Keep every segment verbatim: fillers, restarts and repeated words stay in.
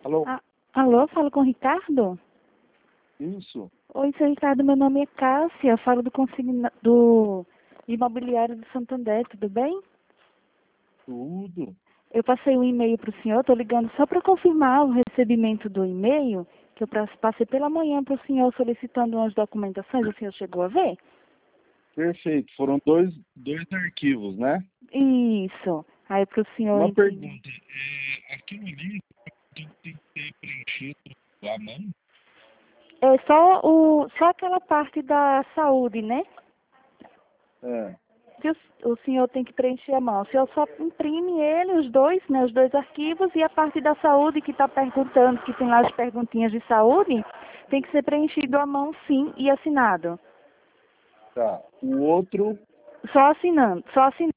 Alô? Ah, alô, falo com o Ricardo? Isso. Oi, seu Ricardo, meu nome é Cássia, eu falo do, consigna... do imobiliário do Santander, tudo bem? Tudo. Eu passei um e-mail para o senhor, estou ligando só para confirmar o recebimento do e-mail, que eu pra- passei pela manhã para o senhor solicitando umas documentações, o senhor chegou a ver? Perfeito. Foram dois, dois arquivos, né? Isso. Aí para o senhor Uma imprimir. pergunta. É, aquilo ali tem, tem que ter preenchido à mão? É só, o, só aquela parte da saúde, né? É. Que o, o senhor tem que preencher a mão. O senhor só imprime ele, os dois, né, os dois arquivos, e a parte da saúde que está perguntando, que tem lá as perguntinhas de saúde, tem que ser preenchido à mão sim e assinado. Tá. O outro, Só assinando, só assinando.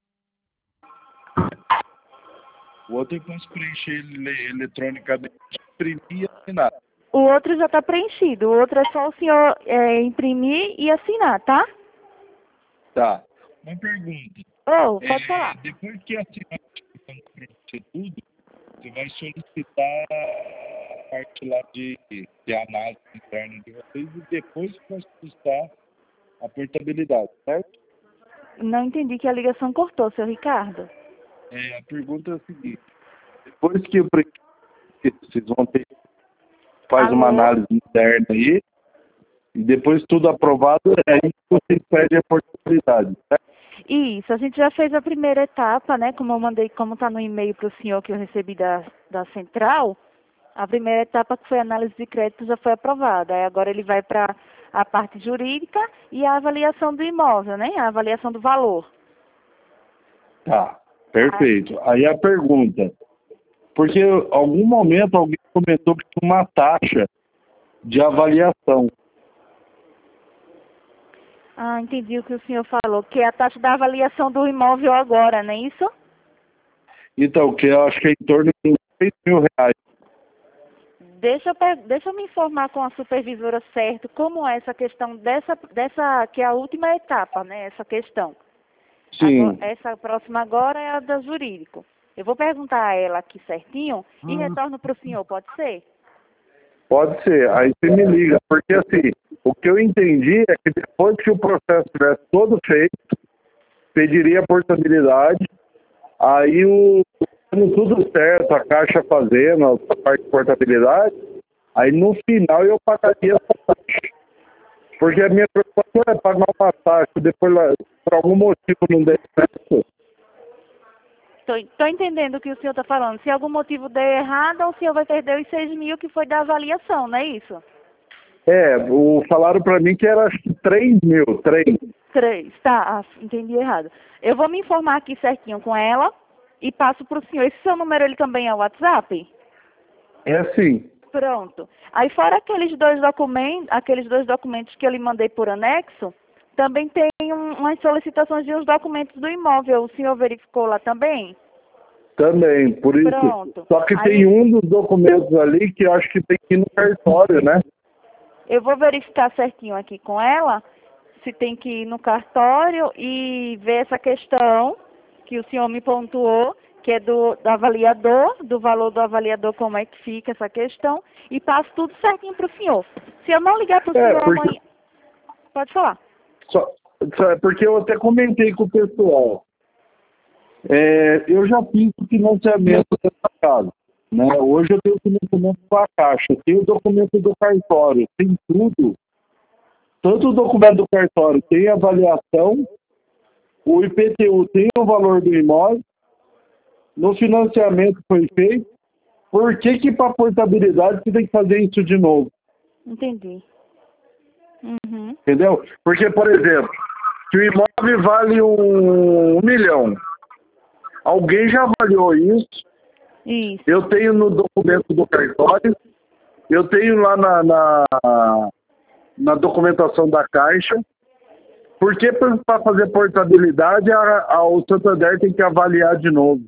o outro eu posso preencher ele eletronicamente, imprimir e assinar. O outro já está preenchido, o outro é só o senhor é, imprimir e assinar, tá? Tá. Uma pergunta. Ou, É, pode falar. depois que assinar quando preencher tudo, você vai solicitar a parte lá de, de análise interna de vocês e depois que vai solicitar a portabilidade, certo? Não entendi que a ligação cortou, seu Ricardo. É, a pergunta é a seguinte: depois que eu pre- que vocês vão ter, faz uma Alô? análise interna aí, e depois tudo aprovado, é aí que vocês pedem a portabilidade, certo? Isso, a gente já fez a primeira etapa, né? Como eu mandei, como está no e-mail para o senhor que eu recebi da, da central, a primeira etapa, que foi a análise de crédito, já foi aprovada. Aí agora ele vai para a parte jurídica e a avaliação do imóvel, né? A avaliação do valor. Tá, Ah, perfeito. Aí a pergunta, porque em algum momento alguém comentou que tinha uma taxa de avaliação. ah, entendi o que o senhor falou, que é a taxa da avaliação do imóvel agora, não é isso? Então, que eu acho que é em torno de seis mil reais. Deixa eu, pe- deixa eu me informar com a supervisora certo como é essa questão dessa, dessa, que é a última etapa, né? Essa questão. Agora, Sim. essa próxima agora é a da jurídico. Eu vou perguntar a ela aqui certinho e retorno para o senhor, pode ser? Pode ser, aí você me liga, porque assim, o que eu entendi é que depois que o processo estivesse todo feito, pediria a portabilidade, aí o dando tudo certo, a Caixa fazendo a parte de portabilidade, aí no final eu pagaria essa taxa. Porque a minha preocupação é pagar uma taxa, depois lá, por algum motivo não der certo. Estou entendendo o que o senhor está falando. Se algum motivo der errado, o senhor vai perder os seis mil que foi da avaliação, não é isso? É, o, falaram pra mim que era acho que três mil, três. Três, tá, ah, entendi errado. Eu vou me informar aqui certinho com ela e passo para o senhor. Esse seu número, ele também é o WhatsApp? É assim. Pronto. Aí fora aqueles dois documentos, aqueles dois documentos que eu lhe mandei por anexo, também tem um, umas solicitações de uns documentos do imóvel. O senhor verificou lá também? Também, por isso. Pronto. Só que tem Aí um dos documentos ali que eu acho que tem que ir no cartório, né? eu vou verificar certinho aqui com ela se tem que ir no cartório e ver essa questão que o senhor me pontuou, que é do, do avaliador, do valor do avaliador, como é que fica essa questão, e passo tudo certinho para o senhor. Se eu não ligar para o É, senhor porque, amanhã, pode falar. só, só- é porque eu até comentei com o pessoal. É, eu já fiz o financiamento dessa casa. Né? Hoje eu tenho o financiamento com a Caixa, tem o documento do cartório, tem tudo. Tanto o documento do cartório tem a avaliação, o I P T U tem o valor do imóvel, no financiamento foi feito. Por que que para portabilidade você tem que fazer isso de novo? Entendi. Uhum. Entendeu? Porque, por exemplo, se o imóvel vale um, um milhão, alguém já avaliou isso, Isso. eu tenho no documento do cartório, eu tenho lá na, na, na documentação da Caixa. Por que para fazer portabilidade a, a, o Santander tem que avaliar de novo?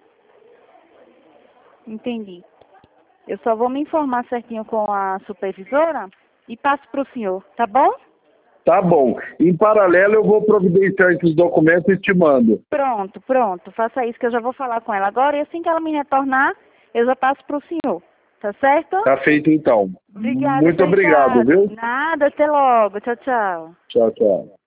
Entendi. Eu só vou me informar certinho com a supervisora e passo para o senhor, tá bom? Tá bom. Em paralelo, eu vou providenciar esses documentos e te mando. Pronto, pronto. Faça isso que eu já vou falar com ela agora e assim que ela me retornar, eu já passo para o senhor. Tá certo? Tá feito então. Obrigada, Muito obrigado, Ricardo. viu? Nada, até logo. Tchau, tchau. Tchau, tchau.